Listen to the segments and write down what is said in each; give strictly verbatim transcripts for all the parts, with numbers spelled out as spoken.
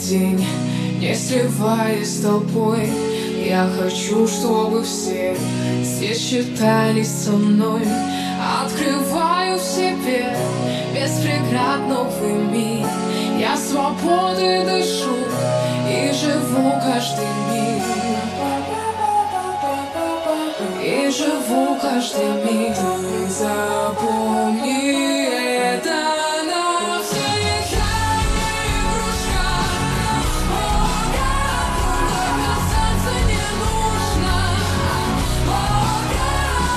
день, не сливаясь с толпой. Я хочу, чтобы все здесь считались со мной. Открываю в себе без преград новый мир. Я свободой дышу и живу каждый миг. И живу каждый миг. Ты запомни это навсегда. Я не игрушка, Бога, другой касаться не нужно. Бога,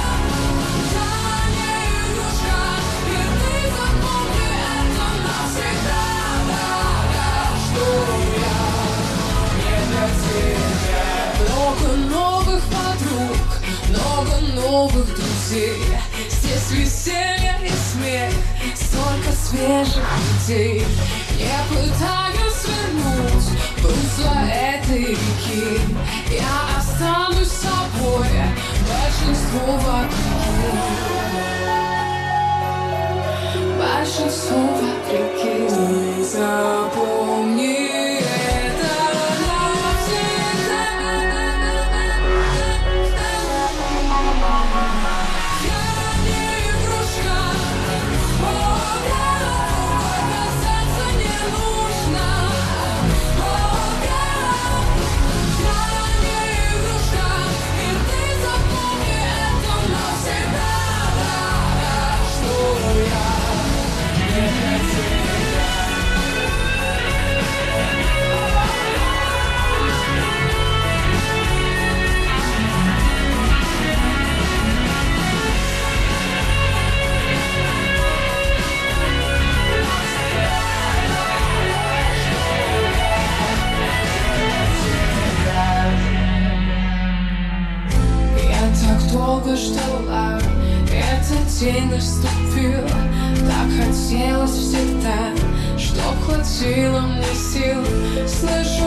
я не игрушка, и ты запомни это навсегда. Да, что я не для тебя. Много новых подруг, много новых друзей. Здесь веселье и смех, столько свежих людей. Не пытаюсь вернуть русло этой реки. Я останусь собой, большинство вопреки. Большинство вопреки. Ты запомни это навсегда. Долго ждала, этот день наступил. Так хотелось всегда, чтоб хватило мне сил. Слышу